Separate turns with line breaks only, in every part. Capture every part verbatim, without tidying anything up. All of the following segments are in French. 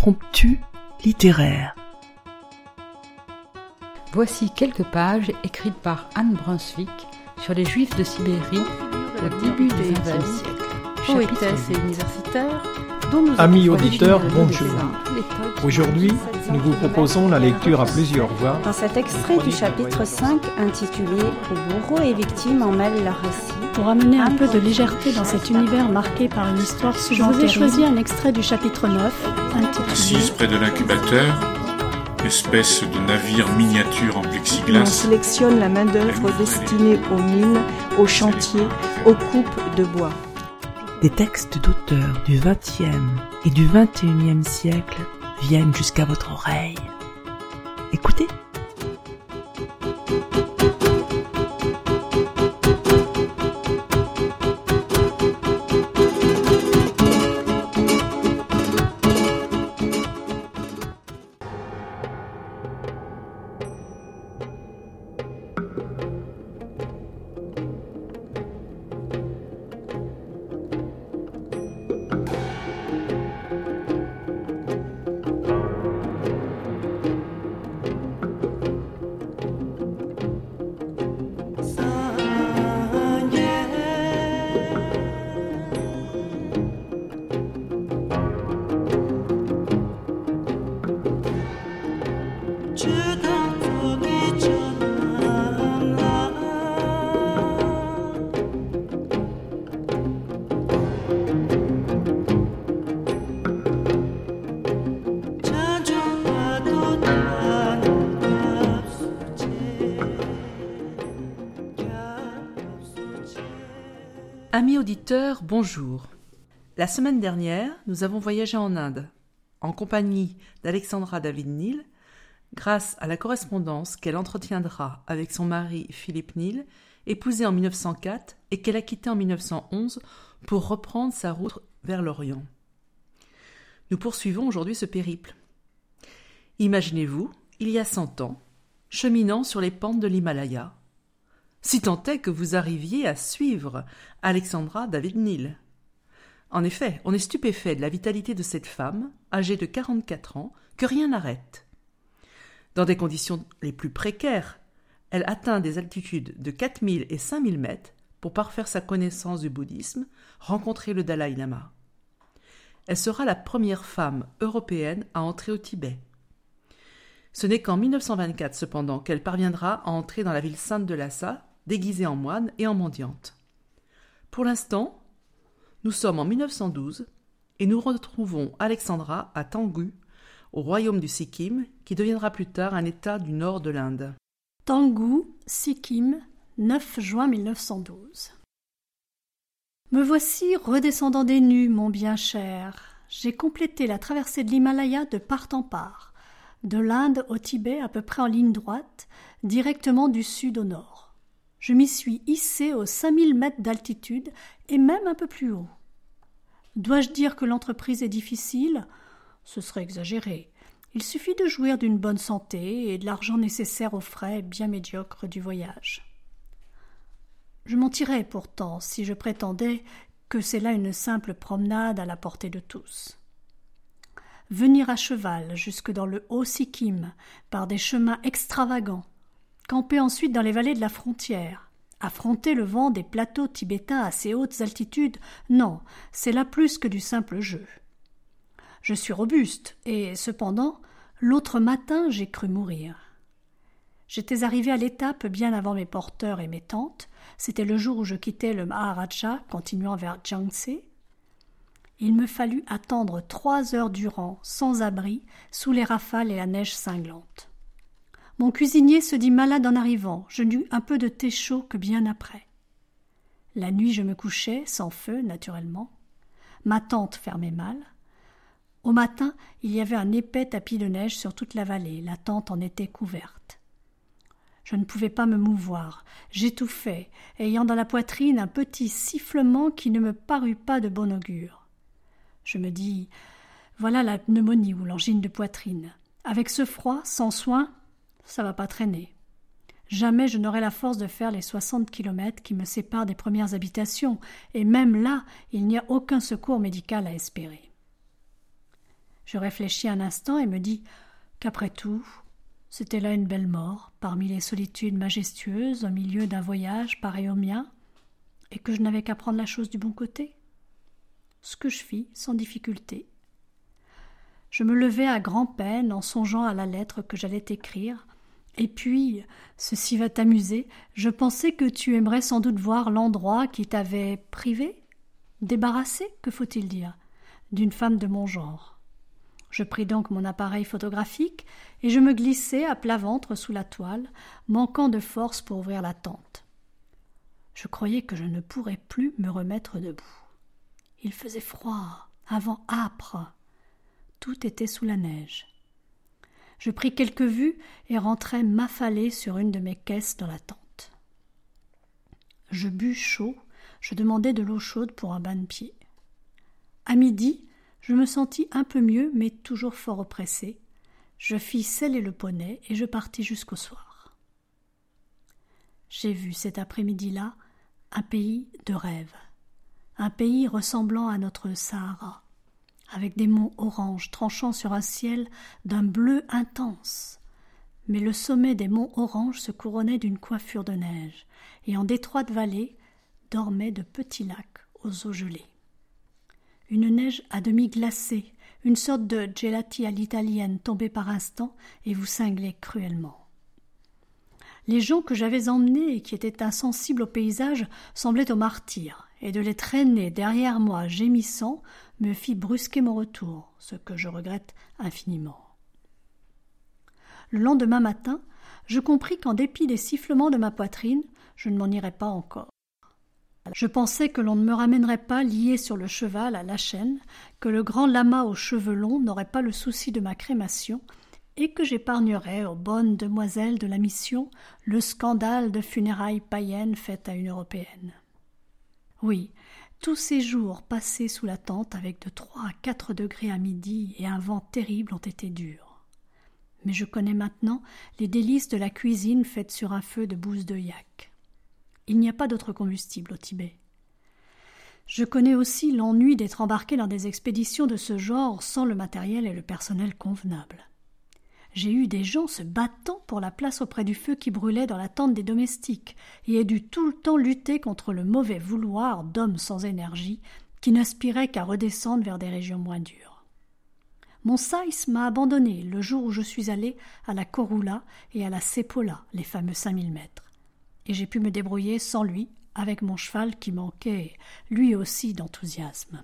impromptu littéraire.
Voici quelques pages écrites par Anne Brunswick sur les Juifs de Sibérie au début du vingtième siècle.
Poétesse et universitaire, dont nous
Amis auditeurs, bonjour. Aujourd'hui, nous vous proposons la lecture à plusieurs voix.
Dans cet extrait du chapitre cinq intitulé « Où bourreaux et victimes en mêlent leur récit »,
pour amener un peu de légèreté dans cet univers marqué par une histoire souvent terrible, je vous ai choisi un extrait du chapitre neuf intitulé «
Assise près de l'incubateur, espèce de navire miniature en plexiglas.
On sélectionne la main-d'œuvre destinée aux mines, aux chantiers, aux coupes de bois. »
Des textes d'auteurs du vingtième et du vingt et unième siècle viennent jusqu'à votre oreille. Écoutez.
Amis auditeurs, bonjour. La semaine dernière, nous avons voyagé en Inde, en compagnie d'Alexandra David-Néel, grâce à la correspondance qu'elle entretiendra avec son mari Philippe Néel, épousé en mille neuf cent quatre et qu'elle a quitté en mille neuf cent onze pour reprendre sa route vers l'Orient. Nous poursuivons aujourd'hui ce périple. Imaginez-vous, il y a cent ans, cheminant sur les pentes de l'Himalaya, si tant est que vous arriviez à suivre Alexandra David-Néel. En effet, on est stupéfait de la vitalité de cette femme, âgée de quarante-quatre ans, que rien n'arrête. Dans des conditions les plus précaires, elle atteint des altitudes de quatre mille et cinq mille mètres pour parfaire sa connaissance du bouddhisme, rencontrer le Dalaï Lama. Elle sera la première femme européenne à entrer au Tibet. Ce n'est qu'en mille neuf cent vingt-quatre, cependant, qu'elle parviendra à entrer dans la ville sainte de Lhasa, déguisée en moine et en mendiante. Pour l'instant, nous sommes en mille neuf cent douze et nous retrouvons Alexandra à Taungu, au royaume du Sikkim, qui deviendra plus tard un état du nord de l'Inde.
Taungu, Sikkim, neuf juin mille neuf cent douze. Me voici redescendant des nues, mon bien cher. J'ai complété la traversée de l'Himalaya de part en part, de l'Inde au Tibet à peu près en ligne droite, directement du sud au nord. Je m'y suis hissé aux cinq mille mètres d'altitude et même un peu plus haut. Dois-je dire que l'entreprise est difficile ? Ce serait exagéré. Il suffit de jouir d'une bonne santé et de l'argent nécessaire aux frais bien médiocres du voyage. Je mentirais pourtant si je prétendais que c'est là une simple promenade à la portée de tous. Venir à cheval jusque dans le Haut-Sikkim par des chemins extravagants, camper ensuite dans les vallées de la frontière, affronter le vent des plateaux tibétains à ces hautes altitudes, non, c'est là plus que du simple jeu. Je suis robuste, et cependant, l'autre matin j'ai cru mourir. J'étais arrivé à l'étape bien avant mes porteurs et mes tentes, c'était le jour où je quittais le Maharaja, continuant vers Jangtse. Il me fallut attendre trois heures durant, sans abri, sous les rafales et la neige cinglante. Mon cuisinier se dit malade en arrivant, je n'eus un peu de thé chaud que bien après. La nuit je me couchais, sans feu naturellement. Ma tente fermait mal. Au matin, il y avait un épais tapis de neige sur toute la vallée, la tente en était couverte. Je ne pouvais pas me mouvoir, j'étouffais, ayant dans la poitrine un petit sifflement qui ne me parut pas de bon augure. Je me dis, voilà la pneumonie ou l'angine de poitrine. Avec ce froid, sans soin, ça va pas traîner. Jamais je n'aurai la force de faire les soixante kilomètres qui me séparent des premières habitations, et même là, il n'y a aucun secours médical à espérer. Je réfléchis un instant et me dis qu'après tout, c'était là une belle mort, parmi les solitudes majestueuses, au milieu d'un voyage pareil au mien, et que je n'avais qu'à prendre la chose du bon côté. Ce que je fis sans difficulté. Je me levai à grand-peine en songeant à la lettre que j'allais t'écrire, et puis, ceci va t'amuser, je pensais que tu aimerais sans doute voir l'endroit qui t'avait privé, débarrassé, que faut-il dire, d'une femme de mon genre. Je pris donc mon appareil photographique et je me glissai à plat ventre sous la toile, manquant de force pour ouvrir la tente. Je croyais que je ne pourrais plus me remettre debout. Il faisait froid, un vent âpre. Tout était sous la neige. Je pris quelques vues et rentrai m'affaler sur une de mes caisses dans la tente. Je bus chaud, je demandai de l'eau chaude pour un bain de pied. À midi, je me sentis un peu mieux, mais toujours fort oppressé. Je fis seller le poney et je partis jusqu'au soir. J'ai vu cet après-midi-là un pays de rêve, un pays ressemblant à notre Sahara, avec des monts oranges tranchant sur un ciel d'un bleu intense. Mais le sommet des monts oranges se couronnait d'une coiffure de neige, et en d'étroites vallées dormaient de petits lacs aux eaux gelées. Une neige à demi glacée, une sorte de gelati à l'italienne tombait par instants et vous cinglait cruellement. Les gens que j'avais emmenés et qui étaient insensibles au paysage semblaient aux martyrs, et de les traîner derrière moi gémissant me fit brusquer mon retour, ce que je regrette infiniment. Le lendemain matin, je compris qu'en dépit des sifflements de ma poitrine, je ne m'en irais pas encore. Je pensais que l'on ne me ramènerait pas lié sur le cheval à la chaîne, que le grand lama aux cheveux longs n'aurait pas le souci de ma crémation, et que j'épargnerais aux bonnes demoiselles de la mission le scandale de funérailles païennes faites à une européenne. Oui, tous ces jours passés sous la tente avec de trois à quatre degrés à midi et un vent terrible ont été durs. Mais je connais maintenant les délices de la cuisine faite sur un feu de bouse de yak. Il n'y a pas d'autre combustible au Tibet. Je connais aussi l'ennui d'être embarqué dans des expéditions de ce genre sans le matériel et le personnel convenables. J'ai eu des gens se battant pour la place auprès du feu qui brûlait dans la tente des domestiques et ai dû tout le temps lutter contre le mauvais vouloir d'hommes sans énergie qui n'aspiraient qu'à redescendre vers des régions moins dures. Mon saïs m'a abandonné le jour où je suis allé à la Korula et à la Sepola, les fameux cinq mille mètres, et j'ai pu me débrouiller sans lui avec mon cheval qui manquait lui aussi d'enthousiasme.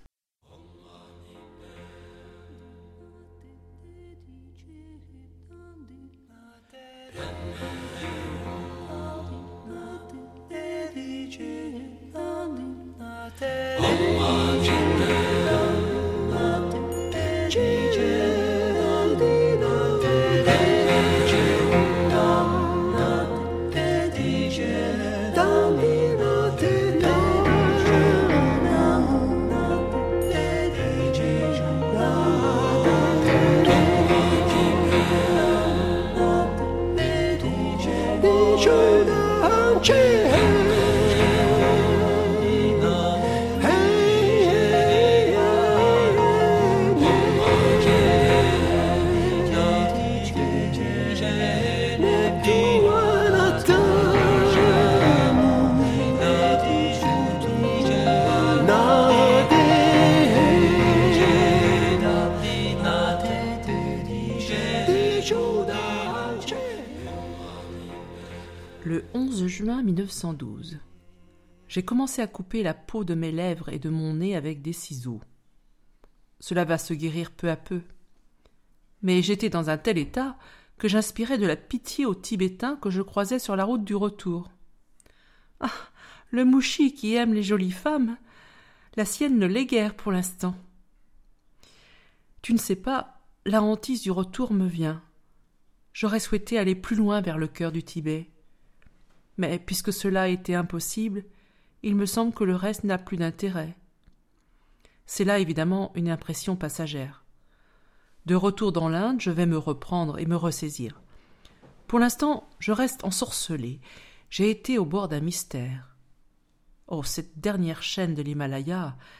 Le onze juin mille neuf cent douze. J'ai commencé à couper la peau de mes lèvres et de mon nez avec des ciseaux. Cela va se guérir peu à peu. Mais j'étais dans un tel état que j'inspirais de la pitié aux Tibétains que je croisais sur la route du retour. Ah, le mouchi qui aime les jolies femmes, la sienne ne l'est guère pour l'instant. Tu ne sais pas, la hantise du retour me vient. J'aurais souhaité aller plus loin vers le cœur du Tibet. Mais puisque cela était impossible, il me semble que le reste n'a plus d'intérêt. C'est là évidemment une impression passagère. De retour dans l'Inde, je vais me reprendre et me ressaisir. Pour l'instant, je reste ensorcelé. J'ai été au bord d'un mystère. Oh, cette dernière chaîne de l'Himalaya,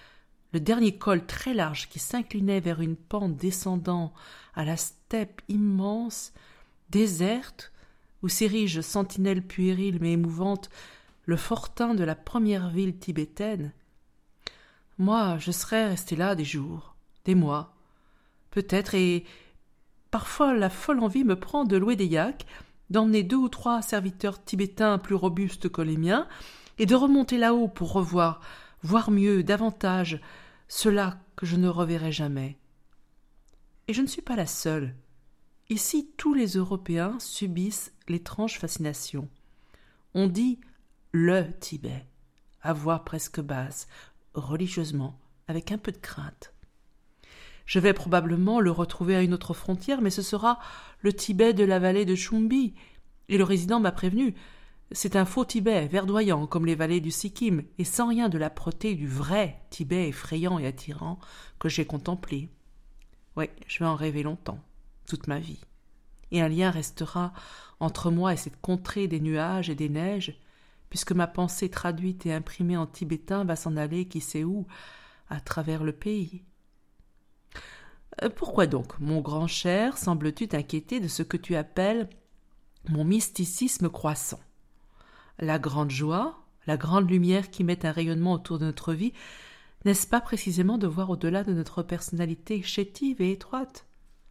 le dernier col très large qui s'inclinait vers une pente descendant à la steppe immense, déserte, où s'érige sentinelle puérile mais émouvante le fortin de la première ville tibétaine, moi, je serais resté là des jours, des mois, peut-être, et parfois la folle envie me prend de louer des yaks, d'emmener deux ou trois serviteurs tibétains plus robustes que les miens, et de remonter là-haut pour revoir, voir mieux, davantage, cela que je ne reverrai jamais. Et je ne suis pas la seule. Ici, tous les Européens subissent l'étrange fascination. On dit « le Tibet », à voix presque basse, religieusement, avec un peu de crainte. Je vais probablement le retrouver à une autre frontière, mais ce sera le Tibet de la vallée de Chumbi, et le résident m'a prévenu. C'est un faux Tibet, verdoyant comme les vallées du Sikkim, et sans rien de l'âpreté du vrai Tibet effrayant et attirant que j'ai contemplé. Oui, je vais en rêver longtemps, toute ma vie. Et un lien restera entre moi et cette contrée des nuages et des neiges, puisque ma pensée traduite et imprimée en tibétain va s'en aller qui sait où, à travers le pays. Pourquoi donc, mon grand cher, sembles-tu t'inquiéter de ce que tu appelles mon mysticisme croissant? La grande joie, la grande lumière qui met un rayonnement autour de notre vie, n'est-ce pas précisément de voir au-delà de notre personnalité chétive et étroite?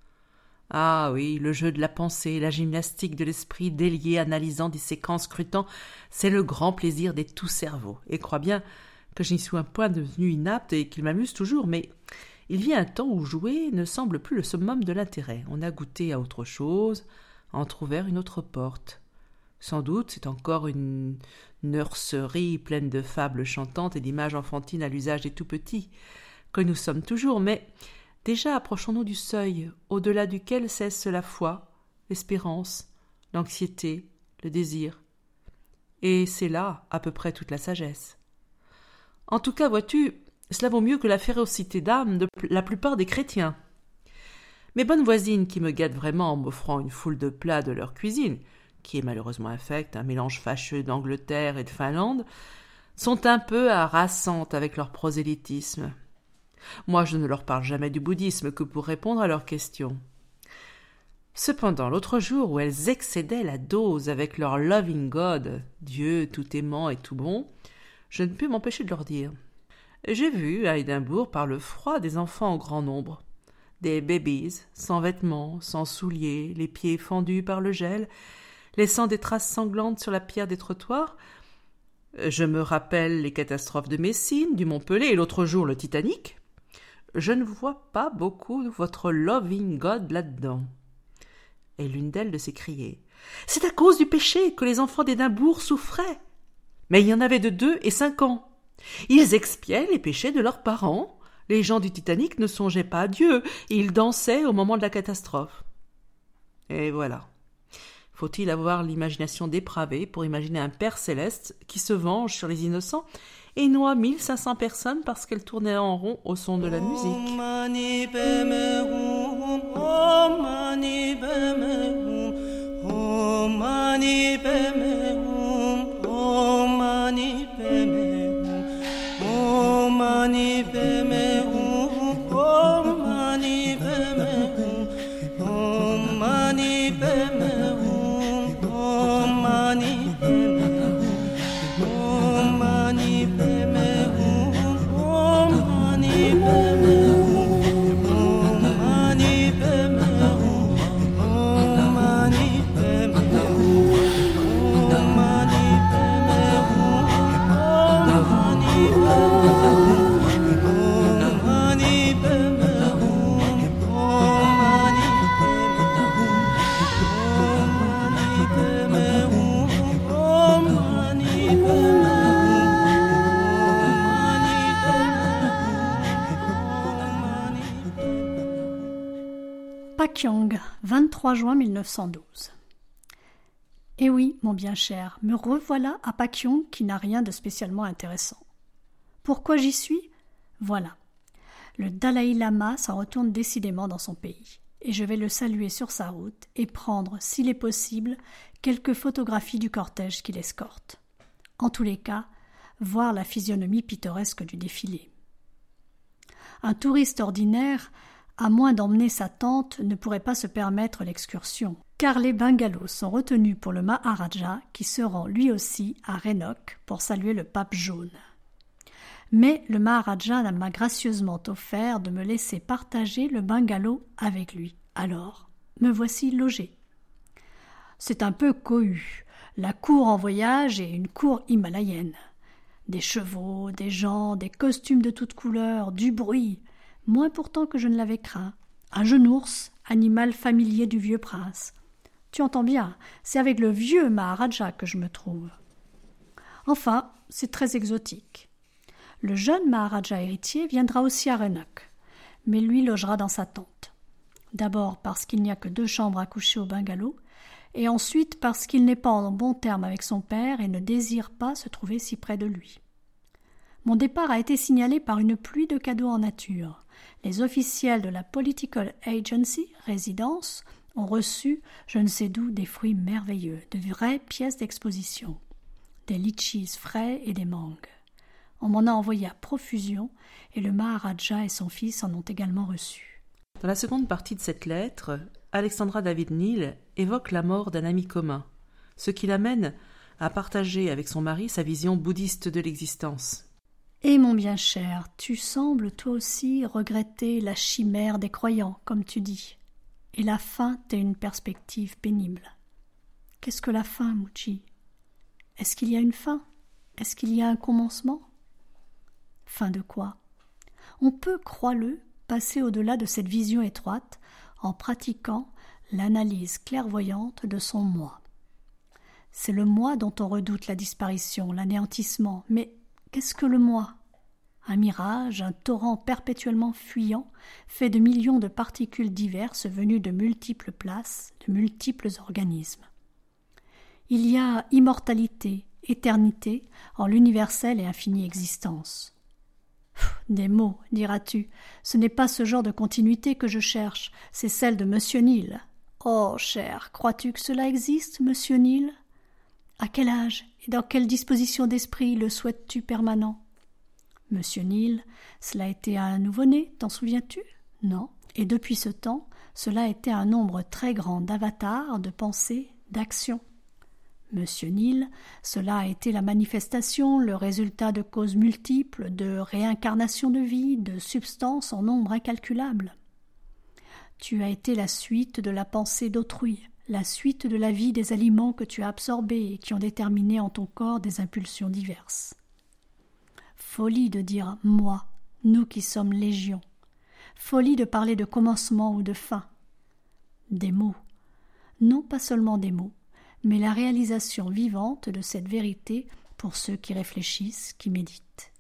Ah oui, le jeu de la pensée, la gymnastique de l'esprit délié, analysant, disséquant, scrutant, c'est le grand plaisir des tout-cerveaux. Et crois bien que je n'y suis un point devenu inapte et qu'il m'amuse toujours, mais il vient un temps où jouer ne semble plus le summum de l'intérêt. On a goûté à autre chose, a entrouvert une autre porte. Sans doute, c'est encore une nurserie pleine de fables chantantes et d'images enfantines à l'usage des tout-petits, que nous sommes toujours, mais déjà approchons-nous du seuil, au-delà duquel cesse la foi, l'espérance, l'anxiété, le désir. Et c'est là à peu près toute la sagesse. En tout cas, vois-tu, cela vaut mieux que la férocité d'âme de la plupart des chrétiens. Mes bonnes voisines qui me gâtent vraiment en m'offrant une foule de plats de leur cuisine, qui est malheureusement infecte, un mélange fâcheux d'Angleterre et de Finlande, sont un peu harassantes avec leur prosélytisme. Moi, je ne leur parle jamais du bouddhisme que pour répondre à leurs questions. Cependant, l'autre jour où elles excédaient la dose avec leur loving God, Dieu tout aimant et tout bon, je ne pus m'empêcher de leur dire « J'ai vu à Édimbourg par le froid des enfants en grand nombre, des babies, sans vêtements, sans souliers, les pieds fendus par le gel, laissant des traces sanglantes sur la pierre des trottoirs. Je me rappelle les catastrophes de Messine, du Mont-Pelé et l'autre jour le Titanic. Je ne vois pas beaucoup votre loving God là-dedans. » Et l'une d'elles de s'écrier « C'est à cause du péché que les enfants d'Édimbourg souffraient. Mais il y en avait de deux et cinq ans. Ils expiaient les péchés de leurs parents. Les gens du Titanic ne songeaient pas à Dieu. Ils dansaient au moment de la catastrophe. » Et voilà. Faut-il avoir l'imagination dépravée pour imaginer un Père céleste qui se venge sur les innocents et noie mille cinq cents personnes parce qu'elles tournaient en rond au son de la musique.
Pakyong, vingt-trois juin mille neuf cent douze. Eh oui, mon bien cher, me revoilà à Pakyong qui n'a rien de spécialement intéressant. Pourquoi j'y suis ? Voilà. Le Dalai Lama s'en retourne décidément dans son pays, et je vais le saluer sur sa route et prendre, s'il est possible, quelques photographies du cortège qui l'escorte. En tous les cas, voir la physionomie pittoresque du défilé. Un touriste ordinaire, à moins d'emmener sa tante, ne pourrait pas se permettre l'excursion, car les bungalows sont retenus pour le Maharaja qui se rend lui aussi à Rhenok pour saluer le pape jaune. Mais le Maharaja m'a gracieusement offert de me laisser partager le bungalow avec lui. Alors, me voici logé. C'est un peu cohue, la cour en voyage et une cour himalayenne. Des chevaux, des gens, des costumes de toutes couleurs, du bruit, moins pourtant que je ne l'avais craint. Un genours, animal familier du vieux prince. Tu entends bien, c'est avec le vieux Maharaja que je me trouve. Enfin, c'est très exotique. Le jeune Maharaja héritier viendra aussi à Rhenok, mais lui logera dans sa tente. D'abord parce qu'il n'y a que deux chambres à coucher au bungalow, et ensuite parce qu'il n'est pas en bon terme avec son père et ne désire pas se trouver si près de lui. Mon départ a été signalé par une pluie de cadeaux en nature. Les officiels de la Political Agency, résidence, ont reçu, je ne sais d'où, des fruits merveilleux, de vraies pièces d'exposition, des litchis frais et des mangues. On m'en a envoyé à profusion, et le Maharaja et son fils en ont également reçu.
Dans la seconde partie de cette lettre, Alexandra David-Néel évoque la mort d'un ami commun, ce qui l'amène à partager avec son mari sa vision bouddhiste de l'existence.
Et mon bien cher, tu sembles toi aussi regretter la chimère des croyants, comme tu dis. Et la fin t'est une perspective pénible. Qu'est-ce que la fin, Mouchi? Est-ce qu'il y a une fin? Est-ce qu'il y a un commencement? Fin de quoi? On peut, crois-le, passer au-delà de cette vision étroite en pratiquant l'analyse clairvoyante de son moi. C'est le moi dont on redoute la disparition, l'anéantissement. Mais qu'est-ce que le moi? Un mirage, un torrent perpétuellement fuyant, fait de millions de particules diverses venues de multiples places, de multiples organismes. Il y a immortalité, éternité, en l'universelle et infinie existence. Des mots, diras-tu, ce n'est pas ce genre de continuité que je cherche, c'est celle de Monsieur Néel. Oh, cher, crois-tu que cela existe, Monsieur Néel? À quel âge et dans quelle disposition d'esprit le souhaites-tu permanent? Monsieur Néel, cela était un nouveau-né, t'en souviens-tu? Non. Et depuis ce temps, cela était un nombre très grand d'avatars, de pensées, d'actions. Monsieur Néel, cela a été la manifestation, le résultat de causes multiples, de réincarnations de vie, de substances en nombre incalculable. Tu as été la suite de la pensée d'autrui, la suite de la vie des aliments que tu as absorbés et qui ont déterminé en ton corps des impulsions diverses. Folie de dire « moi », nous qui sommes légion. Folie de parler de commencement ou de fin. Des mots. Non pas seulement des mots, mais la réalisation vivante de cette vérité pour ceux qui réfléchissent, qui méditent.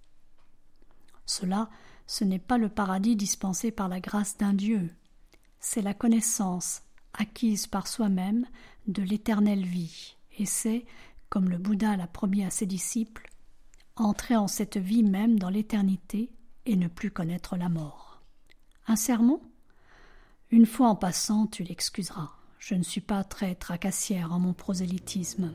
Cela, ce n'est pas le paradis dispensé par la grâce d'un Dieu, c'est la connaissance acquise par soi-même de l'éternelle vie, et c'est, comme le Bouddha l'a promis à ses disciples, entrer en cette vie même dans l'éternité et ne plus connaître la mort. Un sermon? Une fois en passant, tu l'excuseras. Je ne suis pas très tracassière en mon prosélytisme.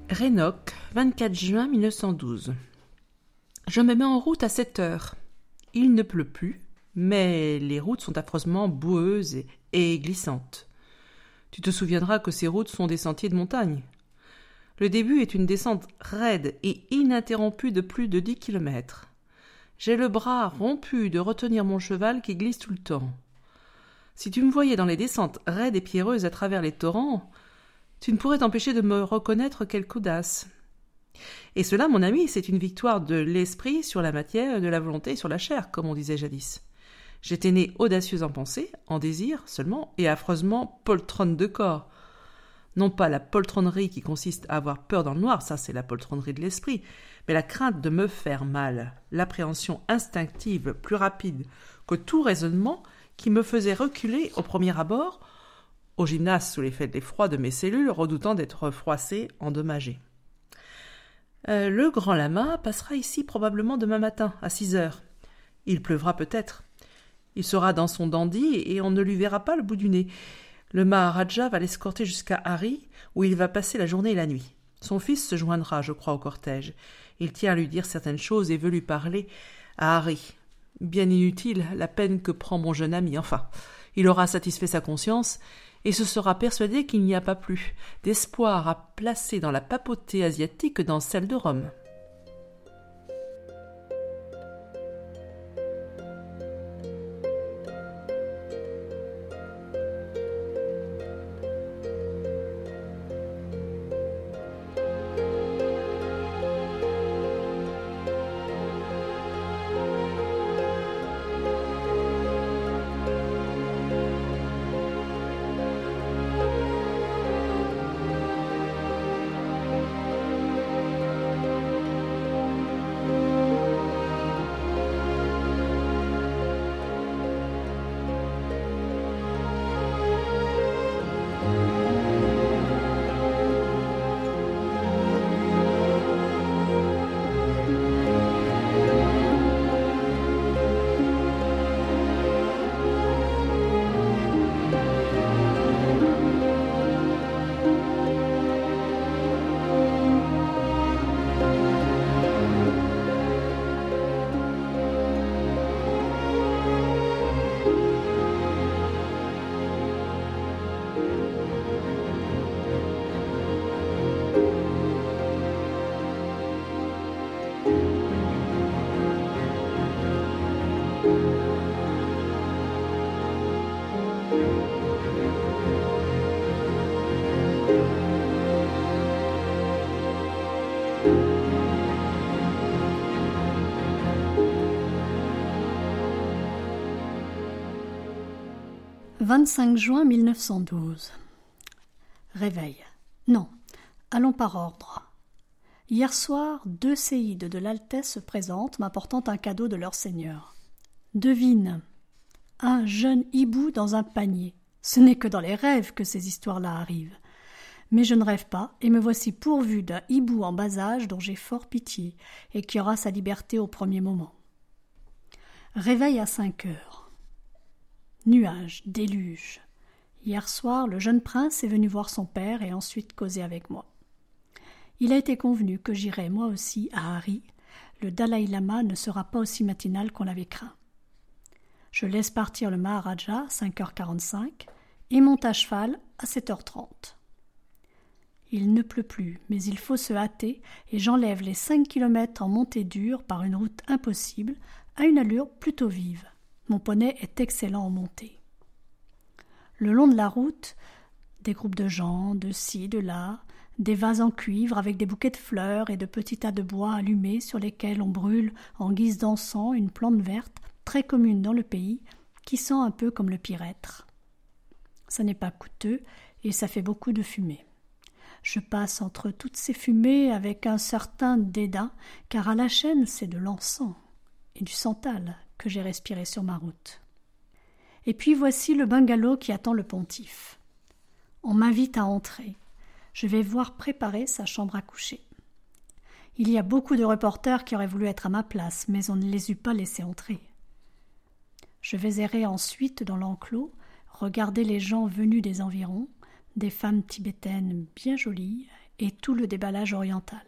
Rénoque, vingt-quatre juin mille neuf cent douze. Je me mets en route à sept heures. Il ne pleut plus, mais les routes sont affreusement boueuses et, et glissantes. Tu te souviendras que ces routes sont des sentiers de montagne. Le début est une descente raide et ininterrompue de plus de dix kilomètres. J'ai le bras rompu de retenir mon cheval qui glisse tout le temps. Si tu me voyais dans les descentes raides et pierreuses à travers les torrents, tu ne pourrais t'empêcher de me reconnaître quelque audace. Et cela, mon ami, c'est une victoire de l'esprit sur la matière, de la volonté sur la chair, comme on disait jadis. J'étais née audacieuse en pensée, en désir seulement, et affreusement poltronne de corps. Non pas la poltronnerie qui consiste à avoir peur dans le noir, ça c'est la poltronnerie de l'esprit, mais la crainte de me faire mal, l'appréhension instinctive, plus rapide que tout raisonnement, qui me faisait reculer au premier abord, au gymnase sous l'effet de l'effroi de mes cellules, redoutant d'être froissé, endommagé. Euh, le grand lama passera ici probablement demain matin, à six heures. Il pleuvra peut-être. Il sera dans son dandy et on ne lui verra pas le bout du nez. Le Maharaja va l'escorter jusqu'à Hari, où il va passer la journée et la nuit. Son fils se joindra, je crois, au cortège. Il tient à lui dire certaines choses et veut lui parler à Hari. Bien inutile la peine que prend mon jeune ami. Enfin, il aura satisfait sa conscience et se sera persuadé qu'il n'y a pas plus d'espoir à placer dans la papauté asiatique que dans celle de Rome.
vingt-cinq juin mille neuf cent douze. Réveil. Non, allons par ordre. Hier soir, deux séides de l'Altesse se présentent, m'apportant un cadeau de leur seigneur. Devine, un jeune hibou dans un panier. Ce n'est que dans les rêves que ces histoires-là arrivent. Mais je ne rêve pas, et me voici pourvu d'un hibou en bas âge dont j'ai fort pitié, et qui aura sa liberté au premier moment. Réveil à cinq heures. Nuages, déluge. Hier soir, le jeune prince est venu voir son père et ensuite causer avec moi. Il a été convenu que j'irai moi aussi à Hari. Le Dalai Lama ne sera pas aussi matinal qu'on l'avait craint. Je laisse partir le Maharaja à cinq heures quarante-cinq et monte à cheval à sept heures trente. Il ne pleut plus, mais il faut se hâter et j'enlève les cinq kilomètres en montée dure par une route impossible à une allure plutôt vive. Mon poney est excellent en montée. Le long de la route, des groupes de gens, de ci, de là, des vases en cuivre avec des bouquets de fleurs et de petits tas de bois allumés sur lesquels on brûle en guise d'encens une plante verte très commune dans le pays qui sent un peu comme le pyrètre. Ça n'est pas coûteux et ça fait beaucoup de fumée. Je passe entre toutes ces fumées avec un certain dédain car à la chaîne c'est de l'encens et du santal que j'ai respiré sur ma route. Et puis voici le bungalow qui attend le pontife. On m'invite à entrer. Je vais voir préparer sa chambre à coucher. Il y a beaucoup de reporters qui auraient voulu être à ma place, mais on ne les eût pas laissés entrer. Je vais errer ensuite dans l'enclos, regarder les gens venus des environs, des femmes tibétaines bien jolies et tout le déballage oriental.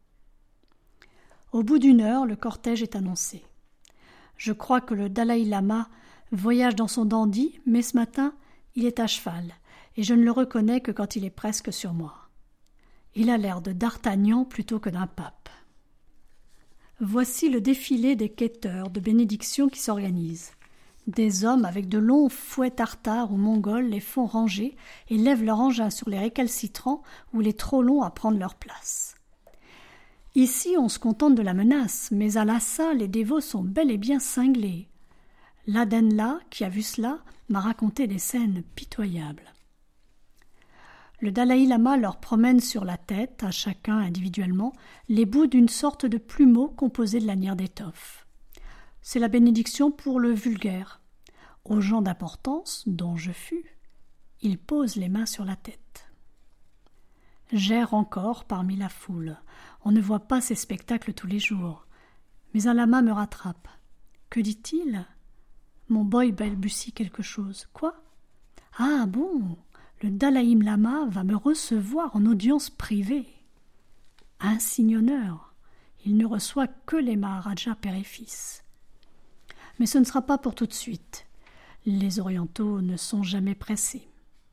Au bout d'une heure, le cortège est annoncé. Je crois que le Dalaï Lama voyage dans son dandy, mais ce matin, il est à cheval, et je ne le reconnais que quand il est presque sur moi. Il a l'air de D'Artagnan plutôt que d'un pape. Voici le défilé des quêteurs de bénédiction qui s'organisent. Des hommes avec de longs fouets tartares ou mongols les font ranger et lèvent leur engin sur les récalcitrants ou les trop longs à prendre leur place. Ici, on se contente de la menace, mais à Lhasa, les dévots sont bel et bien cinglés. L'Adenla, qui a vu cela, m'a raconté des scènes pitoyables. Le Dalaï Lama leur promène sur la tête, à chacun individuellement, les bouts d'une sorte de plumeau composé de lanières d'étoffe. C'est la bénédiction pour le vulgaire. Aux gens d'importance, dont je fus, il pose les mains sur la tête. J'erre encore parmi la foule. On ne voit pas ces spectacles tous les jours. Mais un lama me rattrape. Que dit-il ? Mon boy balbutie quelque chose. Quoi ? Ah bon, le Dalaï Lama va me recevoir en audience privée. Insigne honneur. Il ne reçoit que les Maharajas père et fils. Mais ce ne sera pas pour tout de suite. Les orientaux ne sont jamais pressés.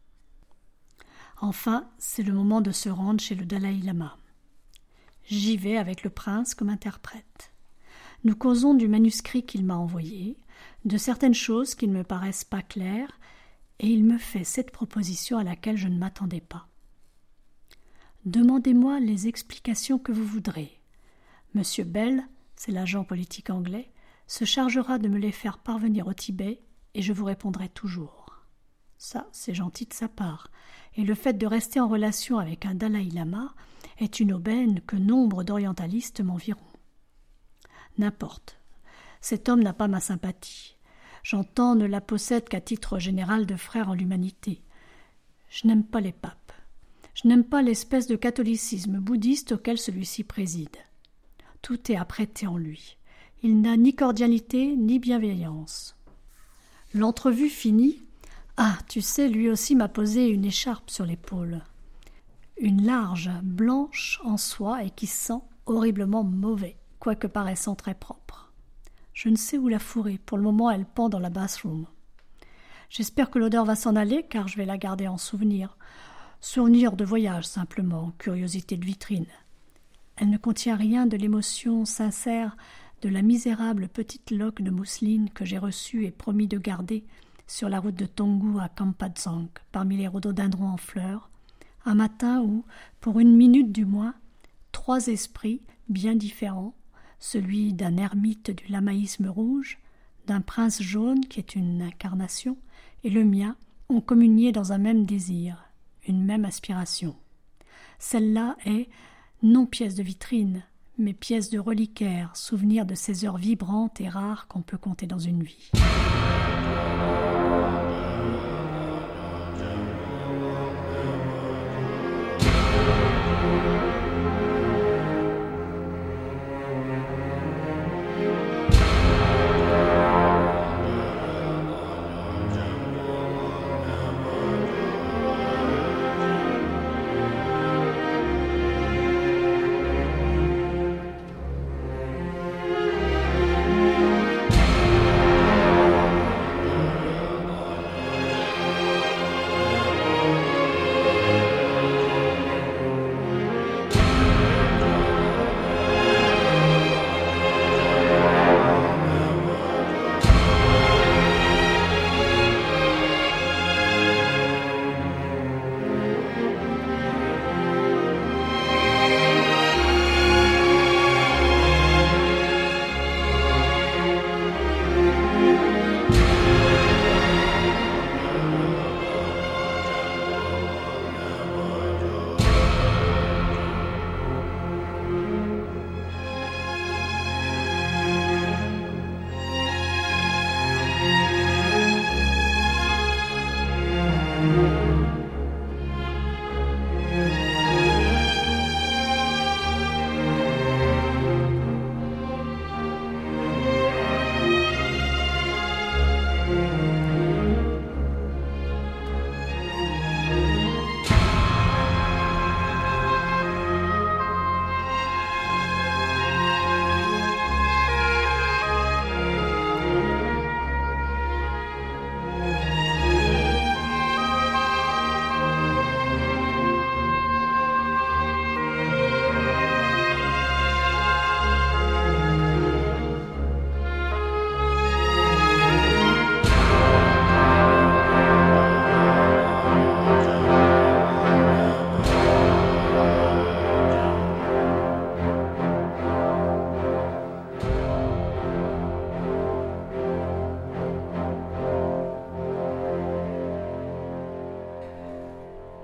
Enfin, c'est le moment de se rendre chez le Dalaï Lama. J'y vais avec le prince comme interprète. Nous causons du manuscrit qu'il m'a envoyé, de certaines choses qui ne me paraissent pas claires, et il me fait cette proposition à laquelle je ne m'attendais pas. Demandez-moi les explications que vous voudrez. Monsieur Bell, c'est l'agent politique anglais, se chargera de me les faire parvenir au Tibet, et je vous répondrai toujours. Ça, c'est gentil de sa part, et le fait de rester en relation avec un Dalaï Lama est une aubaine que nombre d'orientalistes m'envieront. N'importe. Cet homme n'a pas ma sympathie. J'entends ne la possède qu'à titre général de frère en l'humanité. Je n'aime pas les papes. Je n'aime pas l'espèce de catholicisme bouddhiste auquel celui-ci préside. Tout est apprêté en lui. Il n'a ni cordialité ni bienveillance. L'entrevue finie. Ah, tu sais, lui aussi m'a posé une écharpe sur l'épaule. Une large, blanche en soie et qui sent horriblement mauvais, quoique paraissant très propre. Je ne sais où la fourrer, pour le moment elle pend dans la bathroom. J'espère que l'odeur va s'en aller, car je vais la garder en souvenir. Souvenir de voyage, simplement, curiosité de vitrine. Elle ne contient rien de l'émotion sincère de la misérable petite loque de mousseline que j'ai reçue et promis de garder sur la route de Tongu à Kampadzang, parmi les rhododendrons en fleurs, un matin où, pour une minute du moins, trois esprits bien différents, celui d'un ermite du lamaïsme rouge, d'un prince jaune qui est une incarnation, et le mien, ont communié dans un même désir, une même aspiration. Celle-là est, non pièce de vitrine, mais pièce de reliquaire, souvenir de ces heures vibrantes et rares qu'on peut compter dans une vie.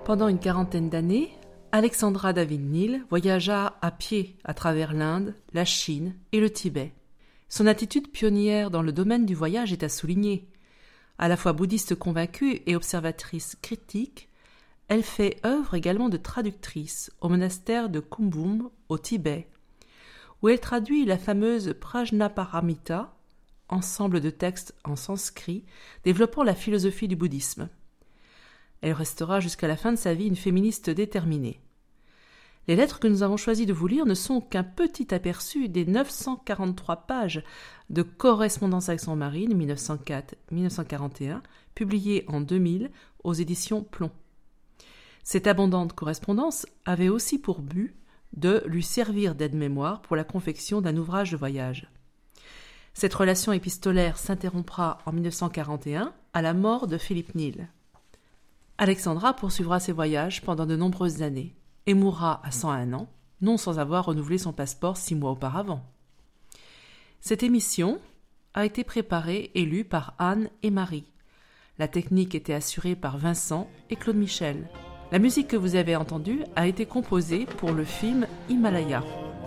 Pendant une quarantaine d'années, Alexandra David-Néel voyagea à pied à travers l'Inde, la Chine et le Tibet. Son attitude pionnière dans le domaine du voyage est à souligner. À la fois bouddhiste convaincue et observatrice critique, elle fait œuvre également de traductrice au monastère de Kumbum, au Tibet, où elle traduit la fameuse Prajnaparamita, ensemble de textes en sanskrit développant la philosophie du bouddhisme. Elle restera jusqu'à la fin de sa vie une féministe déterminée. Les lettres que nous avons choisi de vous lire ne sont qu'un petit aperçu des neuf cent quarante-trois pages de correspondance avec son mari de mille neuf cent quatre à mille neuf cent quarante et un, publiées en deux mille aux éditions Plomb. Cette abondante correspondance avait aussi pour but de lui servir d'aide-mémoire pour la confection d'un ouvrage de voyage. Cette relation épistolaire s'interrompra en mille neuf cent quarante et un à la mort de Philippe Néel. Alexandra poursuivra ses voyages pendant de nombreuses années et mourra à cent un ans, non sans avoir renouvelé son passeport six mois auparavant. Cette émission a été préparée et lue par Anne et Marie. La technique était assurée par Vincent et Claude Michel. La musique que vous avez entendue a été composée pour le film Himalaya.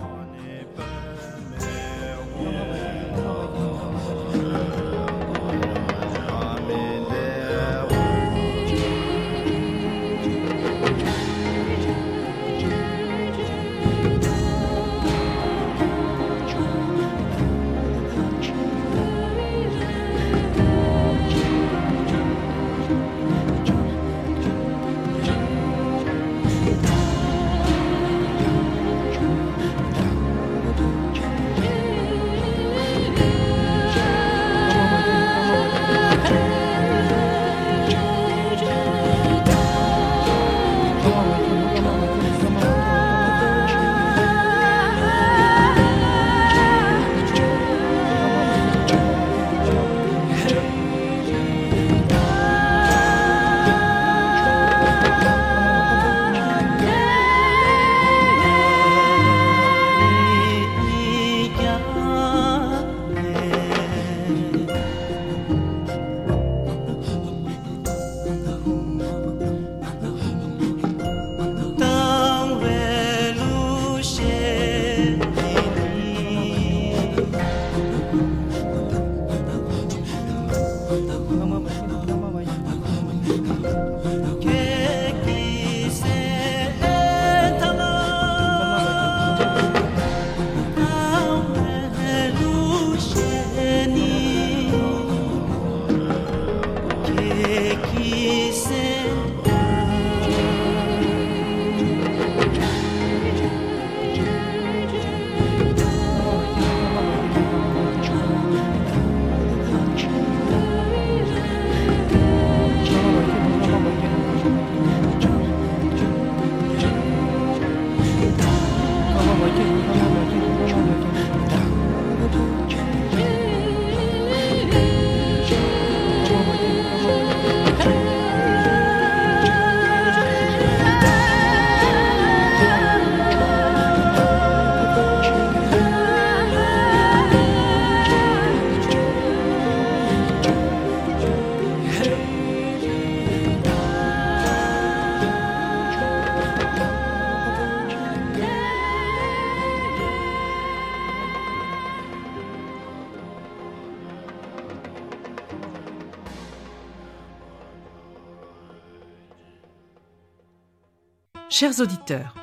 Chers auditeurs,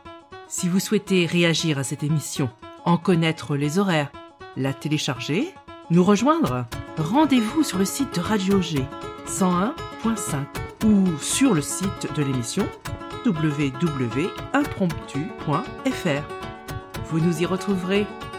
si vous souhaitez réagir à cette émission, en connaître les horaires, la télécharger, nous rejoindre, rendez-vous sur le site de Radio G cent un point cinq ou sur le site de l'émission w w w point impromptu point f r. Vous nous y retrouverez.